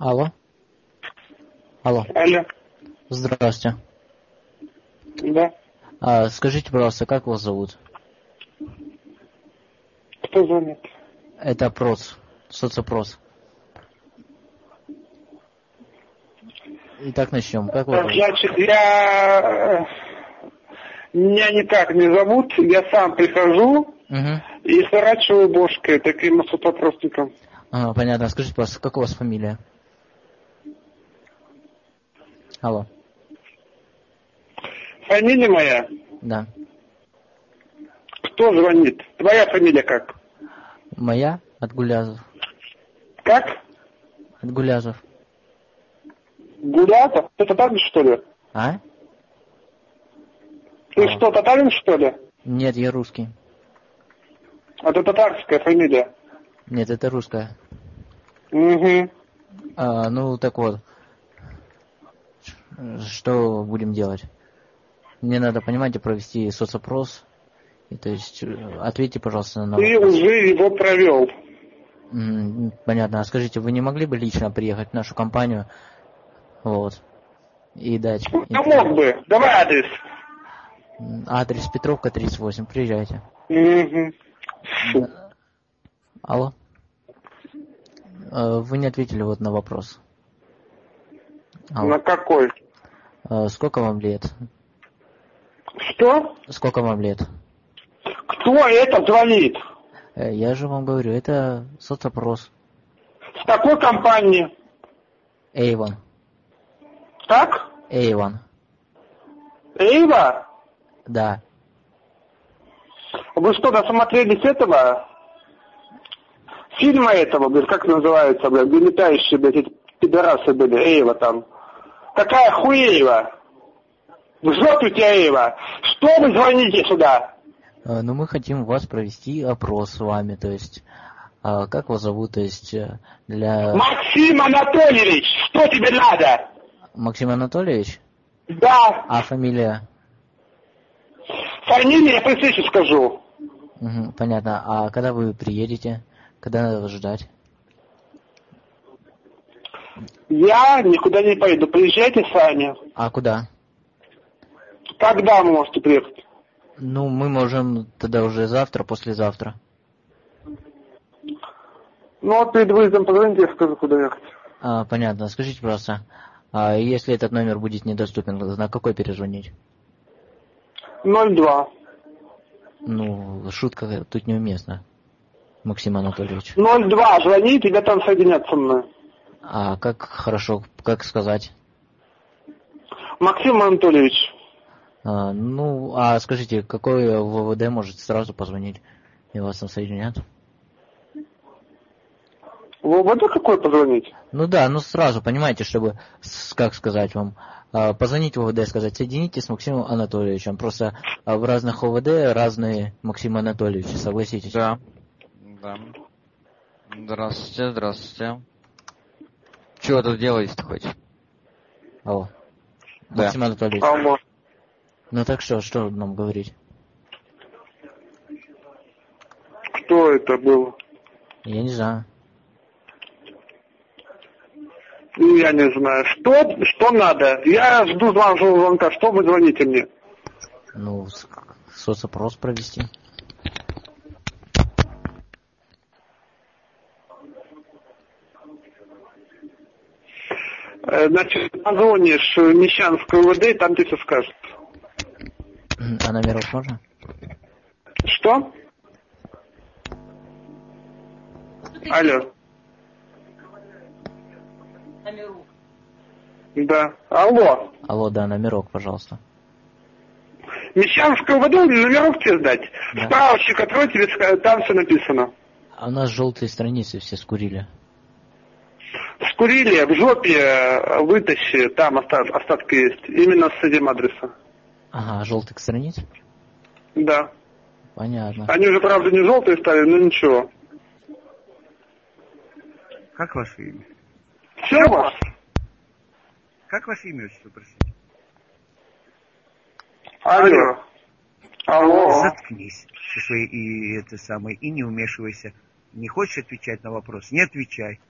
Алло. Алло. Алло. Здравствуйте. Да. Скажите, пожалуйста, как вас зовут? Кто звонит? Это опрос, соцопрос. Итак, начнем. Как вас зовут? Значит, меня никак не зовут, я сам прихожу и сворачиваю бошкой таким соцопросником. Ага, понятно. Скажите, пожалуйста, как у вас фамилия? Алло. Фамилия моя? Да. Кто звонит? Твоя фамилия как? Моя? Отгулязов. Как? Отгулязов. Гулятов? Ты татарин, что ли? А? Ты что, татарин, что ли? Нет, я русский. Это татарская фамилия. Нет, это русская. Угу. Ну, так вот. Что будем делать? Мне надо, понимаете, провести соцопрос. И, то есть, ответьте, пожалуйста, на Ты вопрос. уже его провел. Понятно. А скажите, вы не могли бы лично приехать в нашу компанию, вот, и дать... Я мог бы. Давай адрес. Адрес Петровка, 38. Приезжайте. Угу. Алло? Вы не ответили вот на вопрос. Алло. На какой? Сколько вам лет? Что? Сколько вам лет? Кто это звонит? Я же вам говорю, это соцопрос. С какой компании? Эйвон. Так? Эйвон. Эйва? Да. Вы что, досмотрелись этого? Фильма этого, блядь, как называется, блядь, где летающие, блядь, эти пидорасы были, Эйва там. Какая хуеева? В жопе у тебя Эйва. Что вы звоните сюда? Ну, мы хотим у вас провести опрос с вами, то есть, как вас зовут, то есть, для... Максим Анатольевич, что тебе надо? Максим Анатольевич? Да. А фамилия? Фамилию я при встрече скажу. Понятно. А когда вы приедете? Когда надо вас ждать? Я никуда не поеду. Приезжайте сами. А куда? Когда вы можете приехать? Ну, мы можем тогда уже завтра, послезавтра. Ну, вот перед выездом позвоните, я скажу, куда ехать. Понятно. Скажите, пожалуйста, если этот номер будет недоступен, на какой перезвонить? 02. Ну, шутка тут неуместна, Максим Анатольевич. 02, звони, тебя там соединят со мной. А как хорошо, как сказать? Максим Анатольевич. Ну, скажите, какой ВВД может сразу позвонить, и вас там соединят? ВВД какой позвонить? Ну да, ну сразу, понимаете, чтобы, как сказать вам, позвонить в ОВД, сказать, соедините с Максимом Анатольевичем. Просто в разных ОВД разные Максим Анатольевичи, согласитесь? Да. Да. Здравствуйте, здравствуйте. Чего вы тут делаете-то хоть? Алло. Да. Максим Анатольевич. Алло. Ну так что нам говорить? Кто это был? Я не знаю. Я не знаю. Что надо? Я жду вашего звонка. Что вы звоните мне? Ну, соцопрос провести. Значит, позвонишь в Мещанскую УВД, и там тебе все скажут. А номерок можно? Что? Алло. Номерок. Да. Алло. Алло, да, номерок, пожалуйста. Мещанскую УВД номерок тебе сдать? Да. Справочник открой, тебе там все написано. А у нас желтые страницы все скурили. Скурили, в жопе вытащи, там остатки есть. Именно с этим адресом. Ага, желтых страниц? Да. Понятно. Они уже, правда, не желтые стали, но ничего. Как ваше имя? Все у вас? Как ваше имя, отчество, простите? Алло. Алло. Заткнись со своей и не вмешивайся. Не хочешь отвечать на вопрос? Не отвечай.